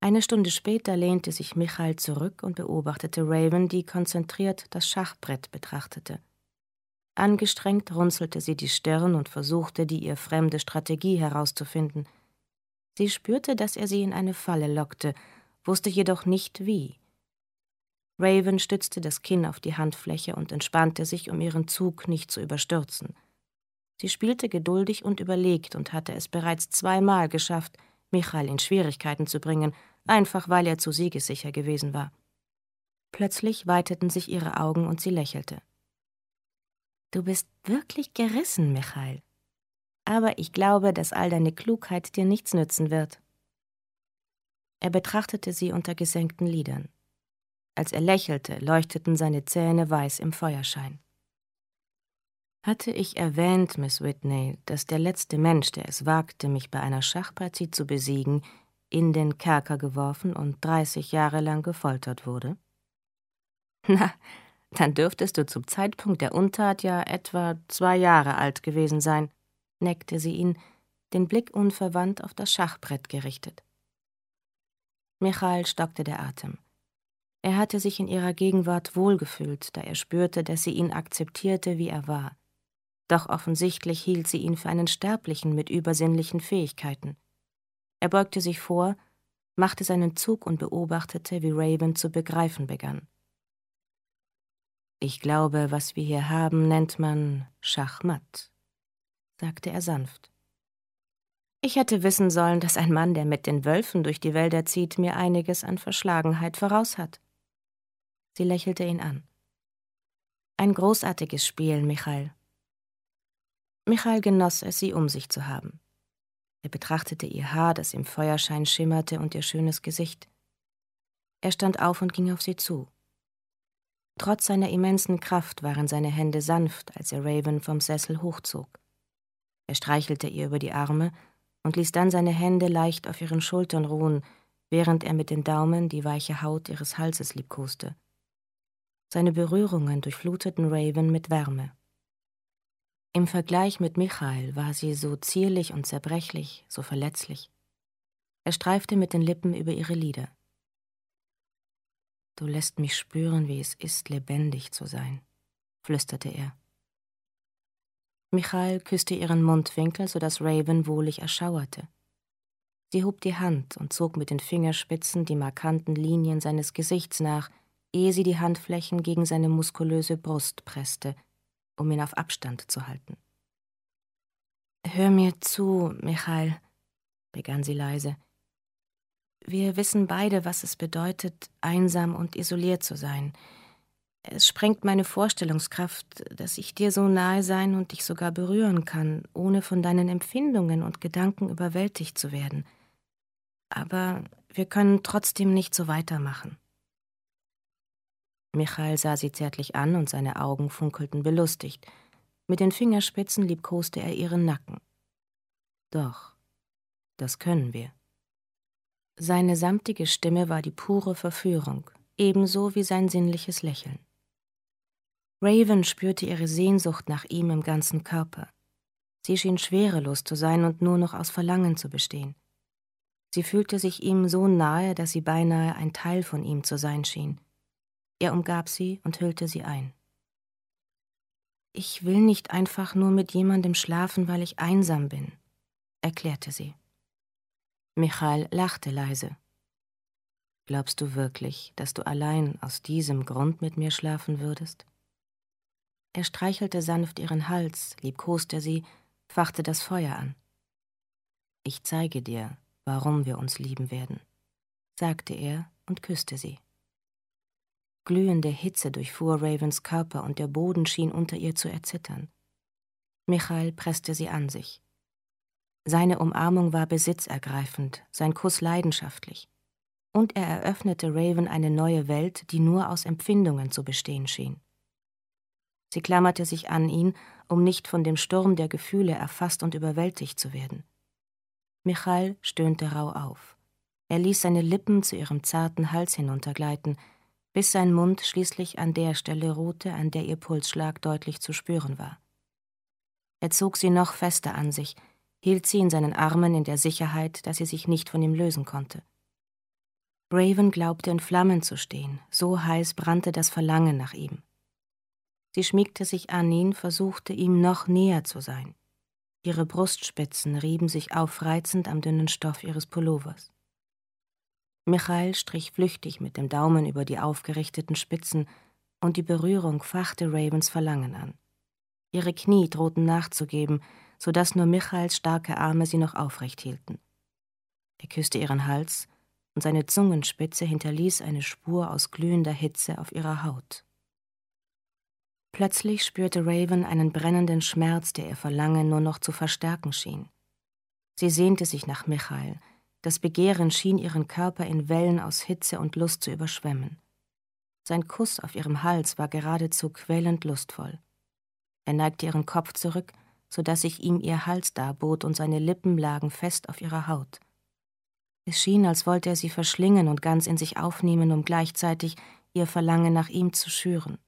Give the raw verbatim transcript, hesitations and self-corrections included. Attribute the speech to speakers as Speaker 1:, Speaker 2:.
Speaker 1: Eine Stunde später lehnte sich Michael zurück und beobachtete Raven, die konzentriert das Schachbrett betrachtete. Angestrengt runzelte sie die Stirn und versuchte, die ihr fremde Strategie herauszufinden. Sie spürte, dass er sie in eine Falle lockte, wusste jedoch nicht, wie. Raven stützte das Kinn auf die Handfläche und entspannte sich, um ihren Zug nicht zu überstürzen. Sie spielte geduldig und überlegt und hatte es bereits zweimal geschafft, Michael in Schwierigkeiten zu bringen, einfach weil er zu siegessicher gewesen war. Plötzlich weiteten sich ihre Augen und sie lächelte. »Du bist wirklich gerissen, Michael. Aber ich glaube, dass all deine Klugheit dir nichts nützen wird.« Er betrachtete sie unter gesenkten Lidern. Als er lächelte, leuchteten seine Zähne weiß im Feuerschein. »Hatte ich erwähnt, Miss Whitney, dass der letzte Mensch, der es wagte, mich bei einer Schachpartie zu besiegen, in den Kerker geworfen und dreißig Jahre lang gefoltert wurde?« »Na, dann dürftest du zum Zeitpunkt der Untat ja etwa zwei Jahre alt gewesen sein«, neckte sie ihn, den Blick unverwandt auf das Schachbrett gerichtet. Michael stockte der Atem. Er hatte sich in ihrer Gegenwart wohlgefühlt, da er spürte, dass sie ihn akzeptierte, wie er war. Doch offensichtlich hielt sie ihn für einen Sterblichen mit übersinnlichen Fähigkeiten. Er beugte sich vor, machte seinen Zug und beobachtete, wie Raven zu begreifen begann. »Ich glaube, was wir hier haben, nennt man Schachmatt«, sagte er sanft. »Ich hätte wissen sollen, dass ein Mann, der mit den Wölfen durch die Wälder zieht, mir einiges an Verschlagenheit voraus hat.« Sie lächelte ihn an. »Ein großartiges Spiel, Michael.« Michael genoss es, sie um sich zu haben. Er betrachtete ihr Haar, das im Feuerschein schimmerte, und ihr schönes Gesicht. Er stand auf und ging auf sie zu. Trotz seiner immensen Kraft waren seine Hände sanft, als er Raven vom Sessel hochzog. Er streichelte ihr über die Arme und ließ dann seine Hände leicht auf ihren Schultern ruhen, während er mit den Daumen die weiche Haut ihres Halses liebkoste. Seine Berührungen durchfluteten Raven mit Wärme. Im Vergleich mit Michael war sie so zierlich und zerbrechlich, so verletzlich. Er streifte mit den Lippen über ihre Lider. »Du lässt mich spüren, wie es ist, lebendig zu sein«, flüsterte er. Michael küsste ihren Mundwinkel, so dass Raven wohlig erschauerte. Sie hob die Hand und zog mit den Fingerspitzen die markanten Linien seines Gesichts nach, ehe sie die Handflächen gegen seine muskulöse Brust presste, um ihn auf Abstand zu halten. »Hör mir zu, Michael«, begann sie leise. »Wir wissen beide, was es bedeutet, einsam und isoliert zu sein. Es sprengt meine Vorstellungskraft, dass ich dir so nahe sein und dich sogar berühren kann, ohne von deinen Empfindungen und Gedanken überwältigt zu werden. Aber wir können trotzdem nicht so weitermachen.« Michael sah sie zärtlich an und seine Augen funkelten belustigt. Mit den Fingerspitzen liebkoste er ihren Nacken. »Doch, das können wir.« Seine samtige Stimme war die pure Verführung, ebenso wie sein sinnliches Lächeln. Raven spürte ihre Sehnsucht nach ihm im ganzen Körper. Sie schien schwerelos zu sein und nur noch aus Verlangen zu bestehen. Sie fühlte sich ihm so nahe, dass sie beinahe ein Teil von ihm zu sein schien. Er umgab sie und hüllte sie ein. »Ich will nicht einfach nur mit jemandem schlafen, weil ich einsam bin«, erklärte sie. Michael lachte leise. »Glaubst du wirklich, dass du allein aus diesem Grund mit mir schlafen würdest?« Er streichelte sanft ihren Hals, liebkoste sie, fachte das Feuer an. »Ich zeige dir, warum wir uns lieben werden«, sagte er und küsste sie. Glühende Hitze durchfuhr Ravens Körper und der Boden schien unter ihr zu erzittern. Michael presste sie an sich. Seine Umarmung war besitzergreifend, sein Kuss leidenschaftlich. Und er eröffnete Raven eine neue Welt, die nur aus Empfindungen zu bestehen schien. Sie klammerte sich an ihn, um nicht von dem Sturm der Gefühle erfasst und überwältigt zu werden. Michael stöhnte rauh auf. Er ließ seine Lippen zu ihrem zarten Hals hinuntergleiten, bis sein Mund schließlich an der Stelle ruhte, an der ihr Pulsschlag deutlich zu spüren war. Er zog sie noch fester an sich, hielt sie in seinen Armen in der Sicherheit, dass sie sich nicht von ihm lösen konnte. Raven glaubte in Flammen zu stehen, so heiß brannte das Verlangen nach ihm. Sie schmiegte sich an ihn, versuchte ihm noch näher zu sein. Ihre Brustspitzen rieben sich aufreizend am dünnen Stoff ihres Pullovers. Michael strich flüchtig mit dem Daumen über die aufgerichteten Spitzen, und die Berührung fachte Ravens Verlangen an. Ihre Knie drohten nachzugeben, so dass nur Michaels starke Arme sie noch aufrecht hielten. Er küsste ihren Hals, und seine Zungenspitze hinterließ eine Spur aus glühender Hitze auf ihrer Haut. Plötzlich spürte Raven einen brennenden Schmerz, der ihr Verlangen nur noch zu verstärken schien. Sie sehnte sich nach Michael. Das Begehren schien ihren Körper in Wellen aus Hitze und Lust zu überschwemmen. Sein Kuss auf ihrem Hals war geradezu quälend lustvoll. Er neigte ihren Kopf zurück, so dass sich ihm ihr Hals darbot, und seine Lippen lagen fest auf ihrer Haut. Es schien, als wollte er sie verschlingen und ganz in sich aufnehmen, um gleichzeitig ihr Verlangen nach ihm zu schüren.